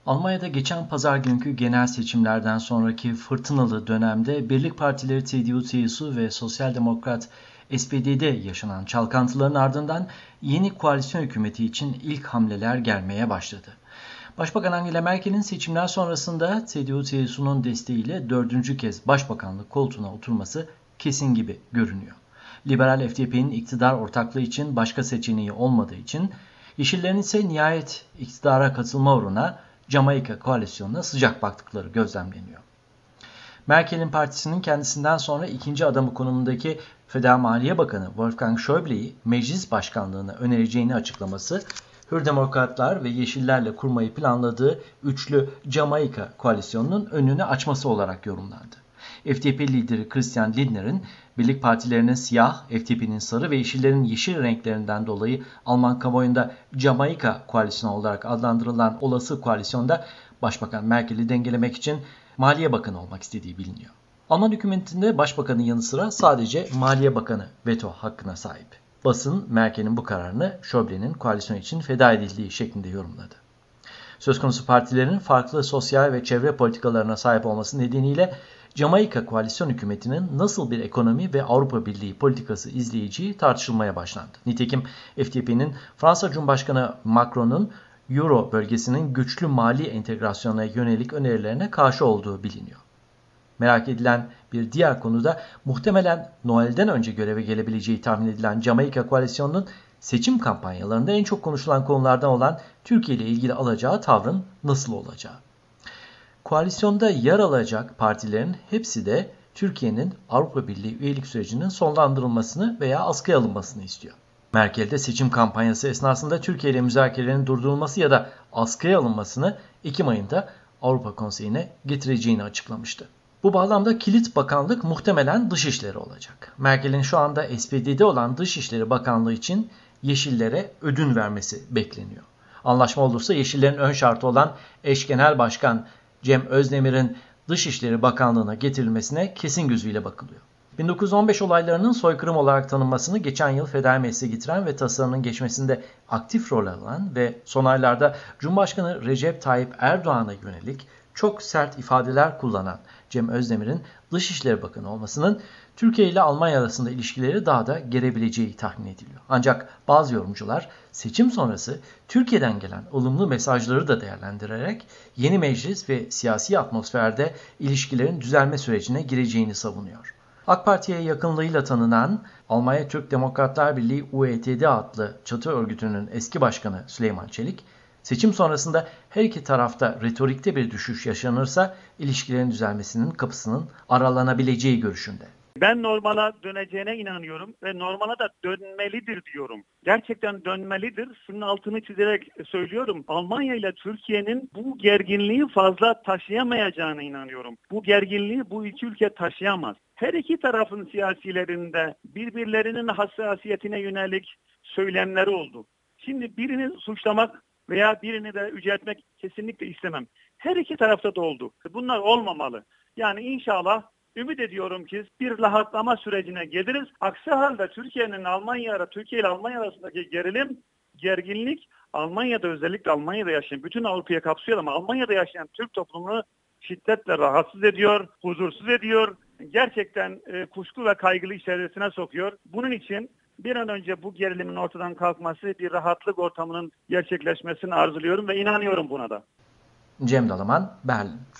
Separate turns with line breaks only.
Almanya'da geçen pazar günkü genel seçimlerden sonraki fırtınalı dönemde Birlik Partileri CDU-CSU ve Sosyal Demokrat SPD'de yaşanan çalkantıların ardından yeni koalisyon hükümeti için ilk hamleler gelmeye başladı. Başbakan Angela Merkel'in seçimler sonrasında CDU-CSU'nun desteğiyle dördüncü kez başbakanlık koltuğuna oturması kesin gibi görünüyor. Liberal FDP'nin iktidar ortaklığı için başka seçeneği olmadığı için Yeşillerin ise nihayet iktidara katılma uğruna Jamaika koalisyonuna sıcak baktıkları gözlemleniyor. Merkel'in partisinin kendisinden sonra ikinci adamı konumundaki Federal Maliye Bakanı Wolfgang Schäuble'yi meclis başkanlığına önereceğini açıklaması, Hür Demokratlar ve Yeşillerle kurmayı planladığı üçlü Jamaika koalisyonunun önünü açması olarak yorumlandı. FDP lideri Christian Lindner'in birlik partilerinin siyah, FDP'nin sarı ve Yeşillerin yeşil renklerinden dolayı Alman kamuoyunda Jamaika koalisyonu olarak adlandırılan olası koalisyonda Başbakan Merkel'i dengelemek için Maliye Bakanı olmak istediği biliniyor. Alman hükümetinde Başbakanın yanı sıra sadece Maliye Bakanı veto hakkına sahip. Basın Merkel'in bu kararını Schäuble'nin koalisyon için feda edildiği şeklinde yorumladı. Söz konusu partilerin farklı sosyal ve çevre politikalarına sahip olması nedeniyle Jamaika koalisyon hükümetinin nasıl bir ekonomi ve Avrupa Birliği politikası izleyeceği tartışılmaya başlandı. Nitekim FDP'nin Fransa Cumhurbaşkanı Macron'un Euro bölgesinin güçlü mali entegrasyona yönelik önerilerine karşı olduğu biliniyor. Merak edilen bir diğer konu da muhtemelen Noel'den önce göreve gelebileceği tahmin edilen Jamaika koalisyonunun seçim kampanyalarında en çok konuşulan konulardan olan Türkiye ile ilgili alacağı tavrın nasıl olacağı. Koalisyonda yer alacak partilerin hepsi de Türkiye'nin Avrupa Birliği üyelik sürecinin sonlandırılmasını veya askıya alınmasını istiyor. Merkel de seçim kampanyası esnasında Türkiye ile müzakerelerin durdurulması ya da askıya alınmasını Ekim ayında Avrupa Konseyi'ne getireceğini açıklamıştı. Bu bağlamda kilit bakanlık muhtemelen Dışişleri olacak. Merkel'in şu anda SPD'de olan Dışişleri Bakanlığı için Yeşillere ödün vermesi bekleniyor. Anlaşma olursa Yeşillerin ön şartı olan eş genel başkan Cem Özdemir'in Dışişleri Bakanlığı'na getirilmesine kesin gözüyle bakılıyor. 1915 olaylarının soykırım olarak tanınmasını geçen yıl federal meclise getiren ve tasarının geçmesinde aktif rol alan ve son aylarda Cumhurbaşkanı Recep Tayyip Erdoğan'a yönelik çok sert ifadeler kullanan Cem Özdemir'in Dışişleri Bakanı olmasının Türkiye ile Almanya arasında ilişkileri daha da gerebileceği tahmin ediliyor. Ancak bazı yorumcular seçim sonrası Türkiye'den gelen ılımlı mesajları da değerlendirerek yeni meclis ve siyasi atmosferde ilişkilerin düzelme sürecine gireceğini savunuyor. AK Parti'ye yakınlığıyla tanınan Almanya Türk Demokratlar Birliği UETD adlı çatı örgütünün eski başkanı Süleyman Çelik, seçim sonrasında her iki tarafta retorikte bir düşüş yaşanırsa ilişkilerin düzelmesinin kapısının aralanabileceği görüşünde.
Ben normala döneceğine inanıyorum ve normala da dönmelidir diyorum. Gerçekten dönmelidir. Şunun altını çizerek söylüyorum. Almanya ile Türkiye'nin bu gerginliği fazla taşıyamayacağına inanıyorum. Bu gerginliği bu iki ülke taşıyamaz. Her iki tarafın siyasilerinde birbirlerinin hassasiyetine yönelik söylemleri oldu. Şimdi birini suçlamak veya birini de yüceltmek kesinlikle istemem. Her iki tarafta da oldu. Bunlar olmamalı. Yani inşallah ümit ediyorum ki bir rahatlama sürecine geliriz. Aksi halde Türkiye ile Almanya arasındaki gerginlik Almanya'da, özellikle Almanya'da yaşayan, bütün Avrupa'ya kapsıyor ama Almanya'da yaşayan Türk toplumunu şiddetle rahatsız ediyor, huzursuz ediyor. Gerçekten kuşku ve kaygılı içerisine sokuyor. Bunun için bir an önce bu gerilimin ortadan kalkması, bir rahatlık ortamının gerçekleşmesini arzuluyorum ve inanıyorum buna da.
Cem Dalaman, Berlin.